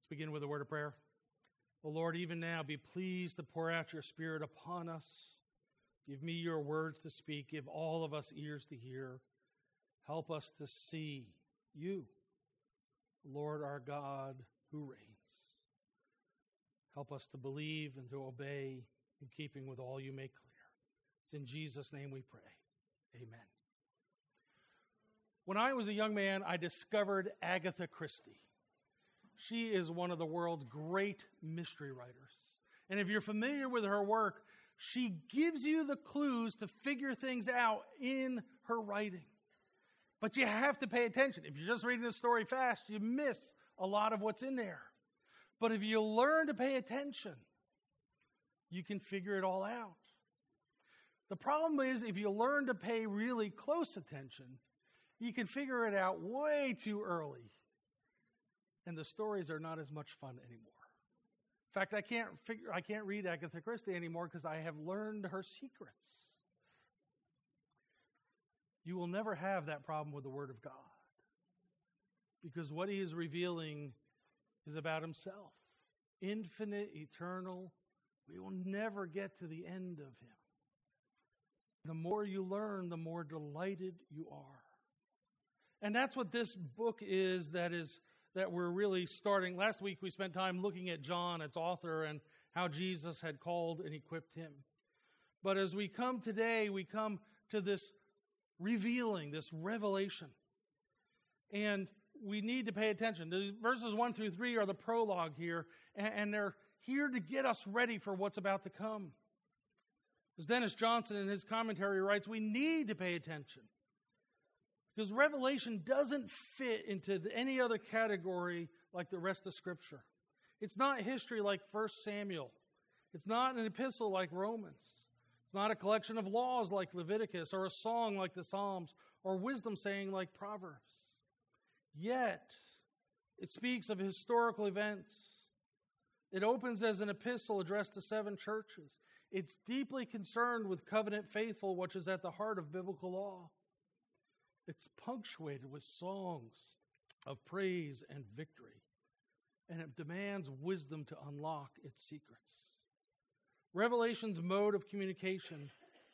Let's begin with a word of prayer. O Lord, even now, be pleased to pour out your Spirit upon us. Give me your words to speak. Give all of us ears to hear. Help us to see you, Lord our God, who reigns. Help us to believe and to obey in keeping with all you make clear. It's in Jesus' name we pray. Amen. When I was a young man, I discovered Agatha Christie. She is one of the world's great mystery writers. And if you're familiar with her work, she gives you the clues to figure things out in her writing. But you have to pay attention. If you're just reading the story fast, you miss a lot of what's in there. But if you learn to pay attention, you can figure it all out. The problem is, if you learn to pay really close attention, you can figure it out way too early. And the stories are not as much fun anymore. In fact, I can't read Agatha Christie anymore because I have learned her secrets. You will never have that problem with the Word of God, because what he is revealing is about himself. Infinite, eternal. We will never get to the end of him. The more you learn, the more delighted you are. And that's what this book is that we're really starting. Last week we spent time looking at John, its author, and how Jesus had called and equipped him. But as we come today, we come to this revealing, this revelation. And we need to pay attention. The verses 1 through 3 are the prologue here, and they're here to get us ready for what's about to come. As Dennis Johnson in his commentary writes, we need to pay attention, because Revelation doesn't fit into any other category like the rest of Scripture. It's not history like 1 Samuel. It's not an epistle like Romans. It's not a collection of laws like Leviticus, or a song like the Psalms, or wisdom saying like Proverbs. Yet, it speaks of historical events. It opens as an epistle addressed to 7 churches. It's deeply concerned with covenant faithful, which is at the heart of biblical law. It's punctuated with songs of praise and victory, and it demands wisdom to unlock its secrets. Revelation's mode of communication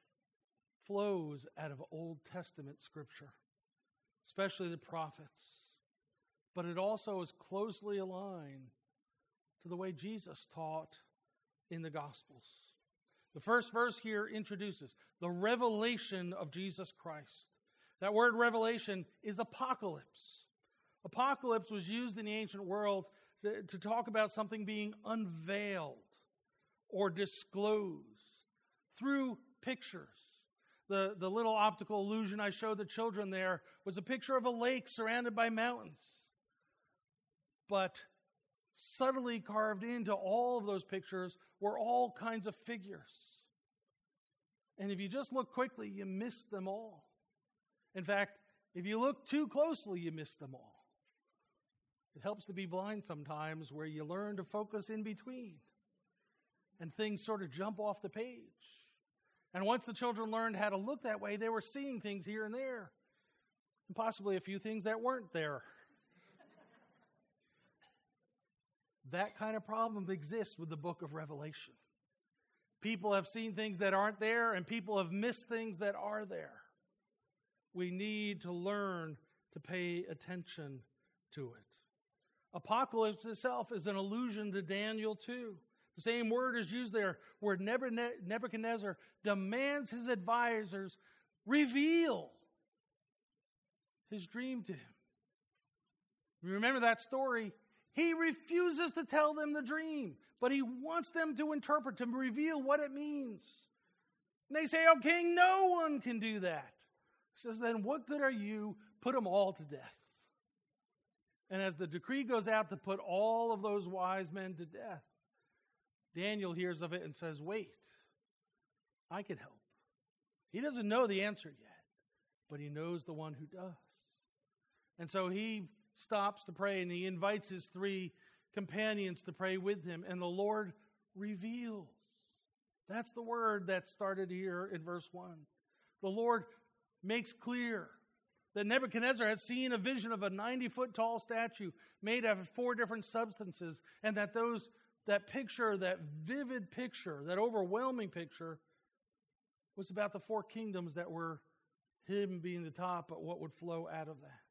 flows out of Old Testament Scripture, especially the prophets, but it also is closely aligned to the way Jesus taught in the Gospels. The first verse here introduces the revelation of Jesus Christ. That word revelation is apocalypse. Apocalypse was used in the ancient world to talk about something being unveiled or disclosed through pictures. The little optical illusion I showed the children there was a picture of a lake surrounded by mountains. But subtly carved into all of those pictures were all kinds of figures. And if you just look quickly, you miss them all. In fact, if you look too closely, you miss them all. It helps to be blind sometimes, where you learn to focus in between, and things sort of jump off the page. And once the children learned how to look that way, they were seeing things here and there, and possibly a few things that weren't there. That kind of problem exists with the book of Revelation. People have seen things that aren't there, and people have missed things that are there. We need to learn to pay attention to it. Apocalypse itself is an allusion to Daniel 2. The same word is used there, where Nebuchadnezzar demands his advisors reveal his dream to him. You remember that story? He refuses to tell them the dream, but he wants them to interpret, to reveal what it means. And they say, "Oh, king, no one can do that." He says, "Then what good are you? Put them all to death." And as the decree goes out to put all of those wise men to death, Daniel hears of it and says, "Wait, I can help." He doesn't know the answer yet, but he knows the one who does. And so he stops to pray, and he invites his 3 companions to pray with him, and the Lord reveals. That's the word that started here in verse 1. The Lord makes clear that Nebuchadnezzar had seen a vision of a 90-foot tall statue made out of 4 different substances, and that that vivid picture, that overwhelming picture, was about the 4 kingdoms that were him being the top, but what would flow out of that.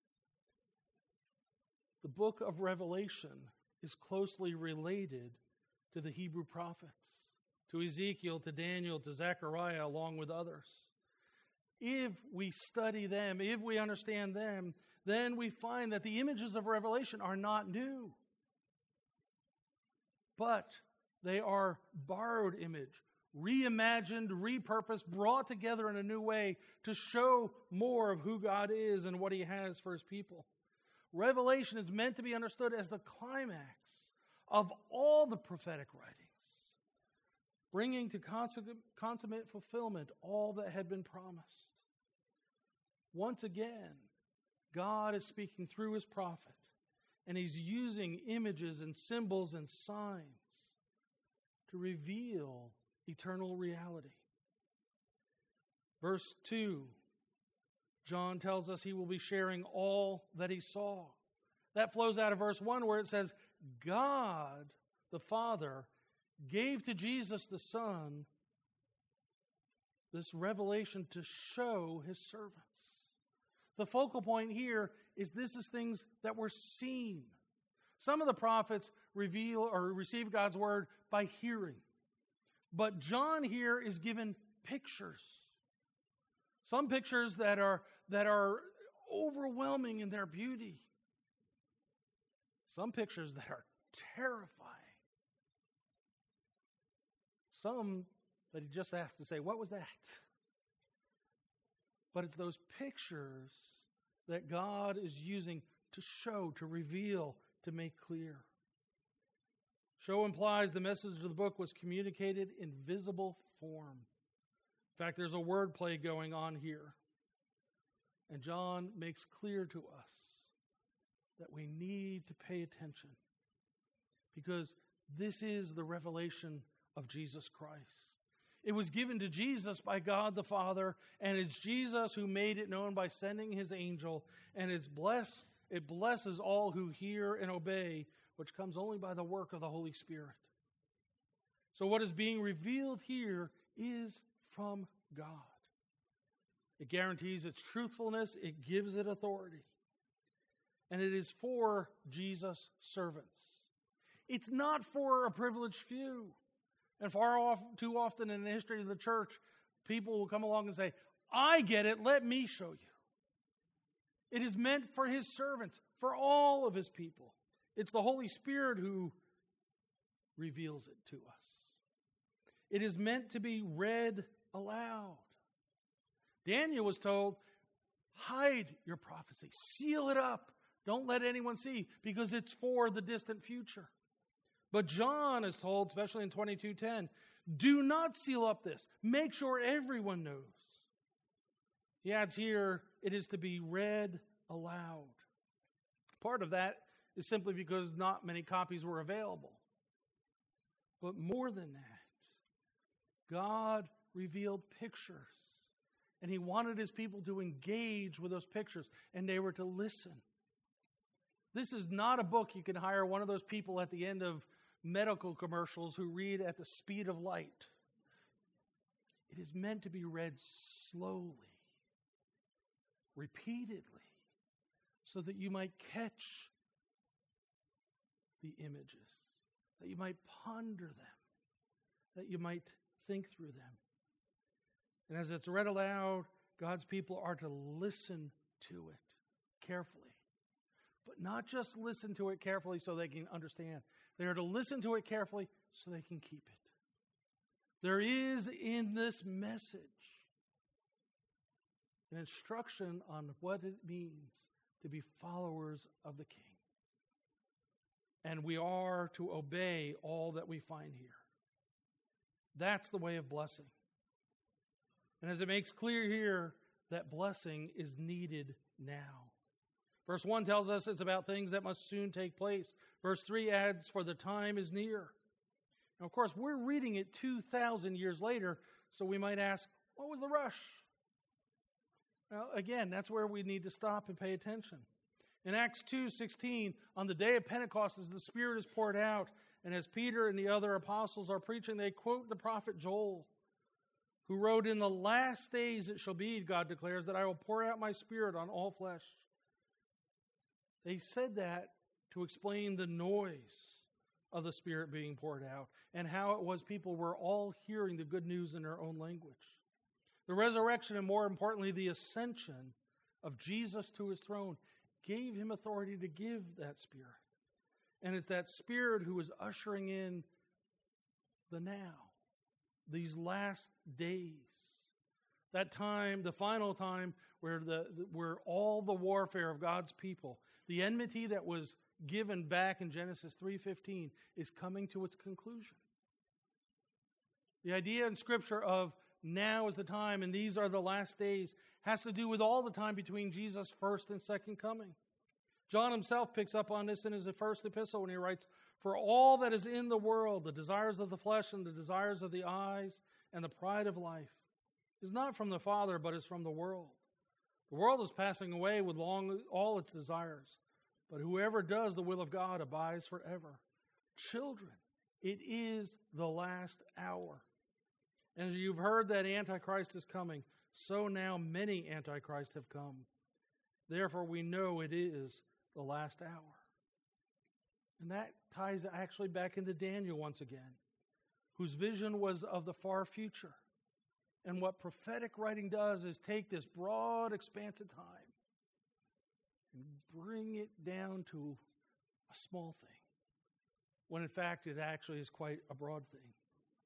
The book of Revelation is closely related to the Hebrew prophets, to Ezekiel, to Daniel, to Zechariah, along with others. If we study them, if we understand them, then we find that the images of Revelation are not new, but they are borrowed image, reimagined, repurposed, brought together in a new way to show more of who God is and what He has for His people. Revelation is meant to be understood as the climax of all the prophetic writings, bringing to consummate fulfillment all that had been promised. Once again, God is speaking through His prophet, and He's using images and symbols and signs to reveal eternal reality. Verse 2, John tells us he will be sharing all that he saw. That flows out of verse 1 where it says, God, the Father, gave to Jesus the Son this revelation to show His servants. The focal point here is this is things that were seen. Some of the prophets reveal or receive God's word by hearing. But John here is given pictures. Some pictures that are overwhelming in their beauty. Some pictures that are terrifying. Some that he just has to say, what was that? But it's those pictures that God is using to show, to reveal, to make clear. Show implies the message of the book was communicated in visible form. In fact, there's a word play going on here. And John makes clear to us that we need to pay attention, because this is the revelation of Jesus Christ. It was given to Jesus by God the Father, and it's Jesus who made it known by sending His angel, and it blesses all who hear and obey, which comes only by the work of the Holy Spirit. So what is being revealed here is from God. It guarantees its truthfulness, it gives it authority. And it is for Jesus' servants. It's not for a privileged few. And too often in the history of the church, people will come along and say, I get it, let me show you. It is meant for His servants, for all of His people. It's the Holy Spirit who reveals it to us. It is meant to be read aloud. Daniel was told, hide your prophecy, seal it up, don't let anyone see, because it's for the distant future. But John is told, especially in 22:10, do not seal up this. Make sure everyone knows. He adds here, it is to be read aloud. Part of that is simply because not many copies were available. But more than that, God revealed pictures. And He wanted His people to engage with those pictures, and they were to listen. This is not a book you can hire one of those people at the end of medical commercials who read at the speed of light. It is meant to be read slowly, repeatedly, so that you might catch the images, that you might ponder them, that you might think through them. And as it's read aloud, God's people are to listen to it carefully. But not just listen to it carefully so they can understand. They are to listen to it carefully so they can keep it. There is in this message an instruction on what it means to be followers of the King. And we are to obey all that we find here. That's the way of blessing. And as it makes clear here, that blessing is needed now. Verse 1 tells us it's about things that must soon take place. Verse 3 adds, for the time is near. Now, of course, we're reading it 2,000 years later, so we might ask, what was the rush? Now, again, that's where we need to stop and pay attention. In Acts 2:16, on the day of Pentecost, as the Spirit is poured out, and as Peter and the other apostles are preaching, they quote the prophet Joel, who wrote, "In the last days it shall be, God declares, that I will pour out my Spirit on all flesh." They said that to explain the noise of the Spirit being poured out and how it was people were all hearing the good news in their own language. The resurrection, and more importantly, the ascension of Jesus to his throne, gave him authority to give that Spirit. And it's that Spirit who is ushering in the now, these last days. That time, the final time, where all the warfare of God's people, the enmity that was given back in Genesis 3:15, is coming to its conclusion. The idea in Scripture of now is the time and these are the last days has to do with all the time between Jesus' first and second coming. John himself picks up on this in his first epistle when he writes, "For all that is in the world, the desires of the flesh and the desires of the eyes and the pride of life, is not from the Father, but is from the world. The world is passing away with all its desires, but whoever does the will of God abides forever. Children, it is the last hour. And as you've heard that Antichrist is coming, so now many Antichrists have come. Therefore we know it is the last hour." And that ties actually back into Daniel once again, whose vision was of the far future. And what prophetic writing does is take this broad expanse of time and bring it down to a small thing, when in fact it actually is quite a broad thing.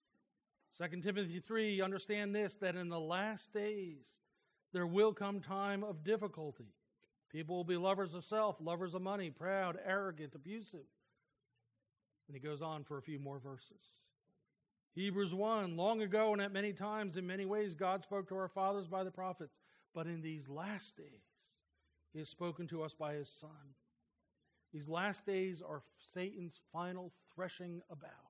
2 Timothy 3, understand this, that in the last days there will come time of difficulty. People will be lovers of self, lovers of money, proud, arrogant, abusive. And he goes on for a few more verses. Hebrews 1, long ago and at many times in many ways God spoke to our fathers by the prophets, but in these last days he has spoken to us by his Son. These last days are Satan's final threshing about.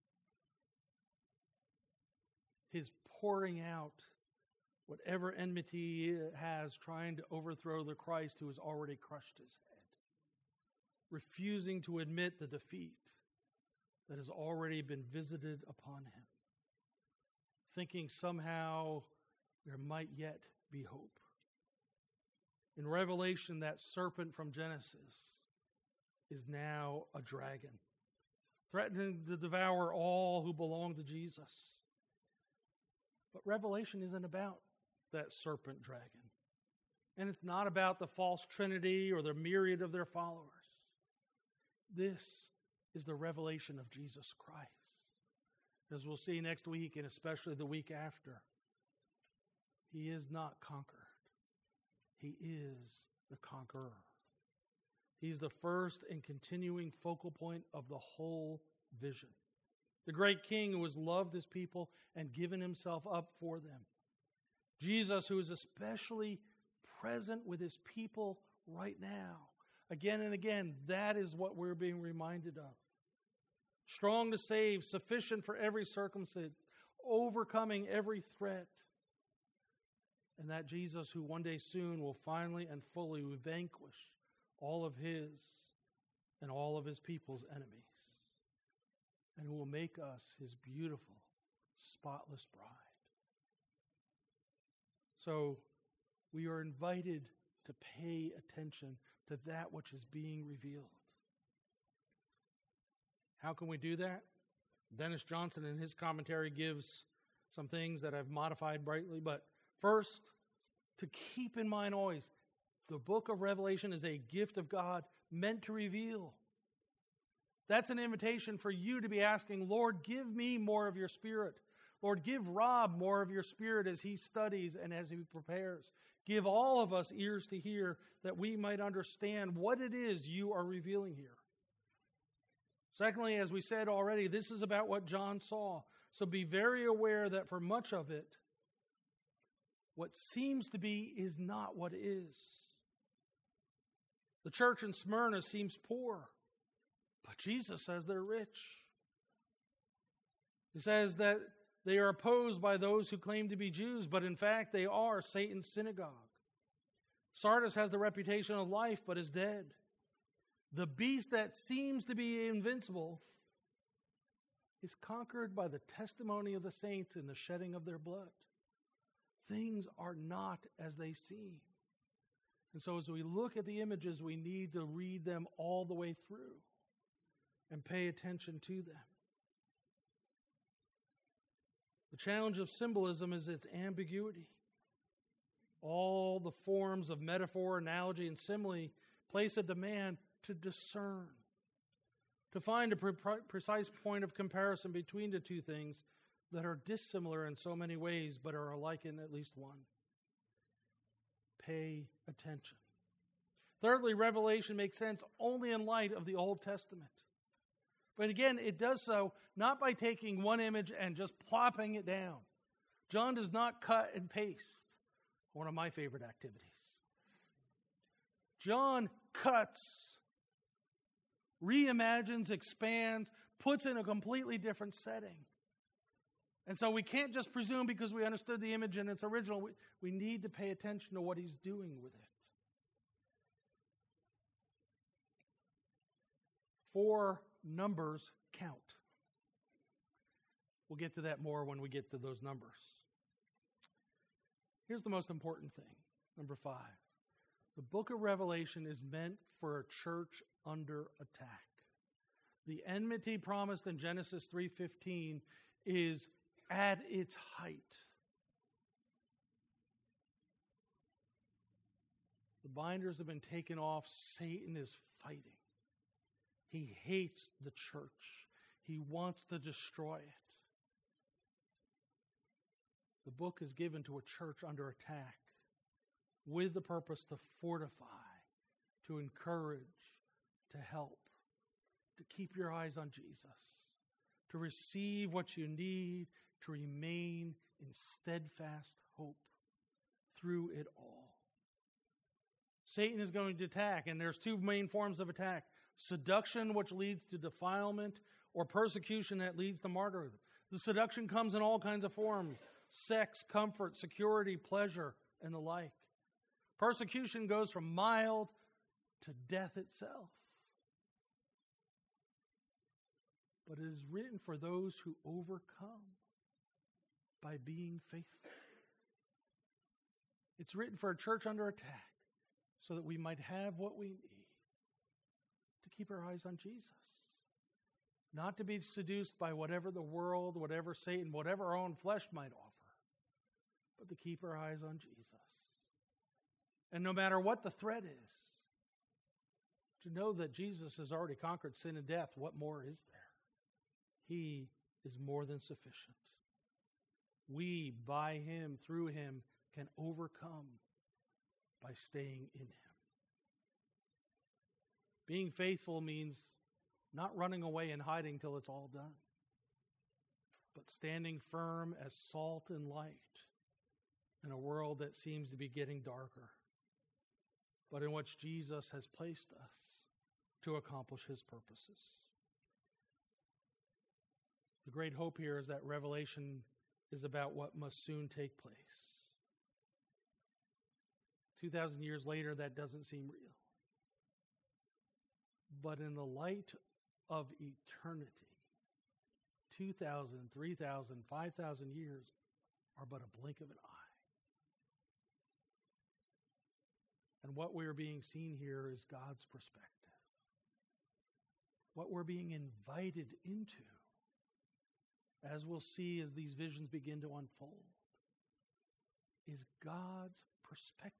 His pouring out whatever enmity he has, trying to overthrow the Christ who has already crushed his head. Refusing to admit the defeat that has already been visited upon him. Thinking somehow there might yet be hope. In Revelation, that serpent from Genesis is now a dragon, threatening to devour all who belong to Jesus. But Revelation isn't about that serpent dragon. And it's not about the false trinity or the myriad of their followers. This is the revelation of Jesus Christ. As we'll see next week and especially the week after, he is not conquered. He is the conqueror. He's the first and continuing focal point of the whole vision. The great king who has loved his people and given himself up for them. Jesus, who is especially present with his people right now. Again and again, that is what we're being reminded of. Strong to save, sufficient for every circumstance, overcoming every threat. And that Jesus who one day soon will finally and fully vanquish all of his and all of his people's enemies. And who will make us his beautiful, spotless bride. So we are invited to pay attention to that which is being revealed. How can we do that? Dennis Johnson in his commentary gives some things that I've modified brightly, but first, to keep in mind always, the book of Revelation is a gift of God meant to reveal. That's an invitation for you to be asking, Lord, give me more of your Spirit. Lord, give Rob more of your Spirit as he studies and as he prepares. Give all of us ears to hear that we might understand what it is you are revealing here. Secondly, as we said already, this is about what John saw. So be very aware that for much of it, what seems to be is not what is. The church in Smyrna seems poor, but Jesus says they're rich. He says that they are opposed by those who claim to be Jews, but in fact they are Satan's synagogue. Sardis has the reputation of life, but is dead. The beast that seems to be invincible is conquered by the testimony of the saints and the shedding of their blood. Things are not as they seem. And so as we look at the images, we need to read them all the way through and pay attention to them. The challenge of symbolism is its ambiguity. All the forms of metaphor, analogy, and simile place a demand to discern, to find a precise point of comparison between the two things that are dissimilar in so many ways, but are alike in at least one. Pay attention. Thirdly, Revelation makes sense only in light of the Old Testament. But again, it does so not by taking one image and just plopping it down. John does not cut and paste, one of my favorite activities. John cuts, reimagines, expands, puts in a completely different setting. And so we can't just presume because we understood the image in its original. We need to pay attention to what he's doing with it. 4 numbers count. We'll get to that more when we get to those numbers. Here's the most important thing. Number 5. The book of Revelation is meant for a church under attack. The enmity promised in Genesis 3:15 is at its height. The binders have been taken off. Satan is fighting. He hates the church. He wants to destroy it. The book is given to a church under attack with the purpose to fortify, to encourage, to help, to keep your eyes on Jesus, to receive what you need, to remain in steadfast hope through it all. Satan is going to attack, and there's 2 main forms of attack. Seduction, which leads to defilement, or persecution that leads to martyrdom. The seduction comes in all kinds of forms: sex, comfort, security, pleasure, and the like. Persecution goes from mild to death itself. But it is written for those who overcome by being faithful. It's written for a church under attack so that we might have what we need to keep our eyes on Jesus. Not to be seduced by whatever the world, whatever Satan, whatever our own flesh might offer, but to keep our eyes on Jesus. And no matter what the threat is, to know that Jesus has already conquered sin and death, what more is there? He is more than sufficient. We, by him, through him, can overcome by staying in him. Being faithful means not running away and hiding till it's all done, but standing firm as salt and light in a world that seems to be getting darker, but in which Jesus has placed us to accomplish his purposes. The great hope here is that Revelation is about what must soon take place. 2,000 years later, that doesn't seem real. But in the light of eternity, 2,000, 3,000, 5,000 years are but a blink of an eye. And what we're being seen here is God's perspective. What we're being invited into, as we'll see as these visions begin to unfold, is God's perspective.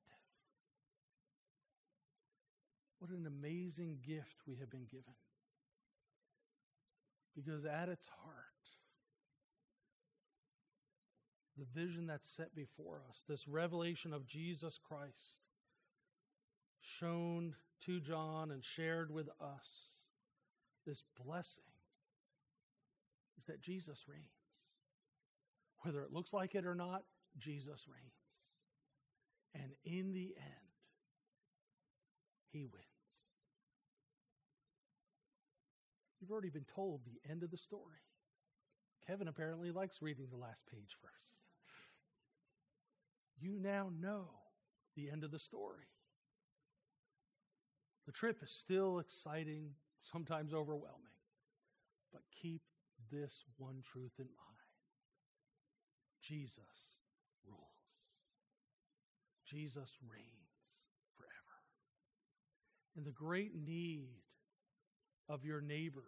What an amazing gift we have been given. Because at its heart, the vision that's set before us, this revelation of Jesus Christ, shown to John and shared with us, this blessing, is that Jesus reigns. Whether it looks like it or not, Jesus reigns. And in the end, he wins. You've already been told the end of the story. Kevin apparently likes reading the last page first. You now know the end of the story. The trip is still exciting, sometimes overwhelming. But keep this one truth in mind. Jesus rules. Jesus reigns forever. And the great need of your neighbors,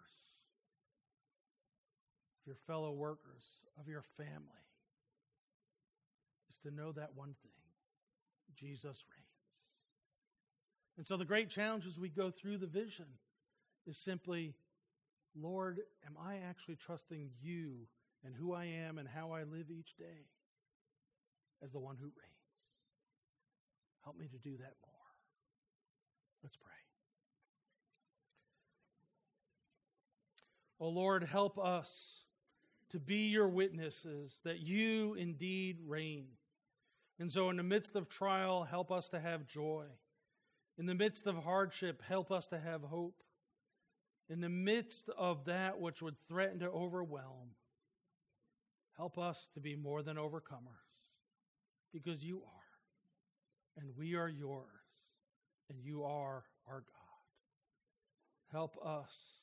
of your fellow workers, of your family, is to know that one thing. Jesus reigns. And so the great challenge as we go through the vision is simply, Lord, am I actually trusting you and who I am and how I live each day as the one who reigns? Help me to do that more. Let's pray. Oh Lord, help us to be your witnesses that you indeed reign. And so in the midst of trial, help us to have joy. In the midst of hardship, help us to have hope. In the midst of that which would threaten to overwhelm, help us to be more than overcomers, because you are, and we are yours, and you are our God. Help us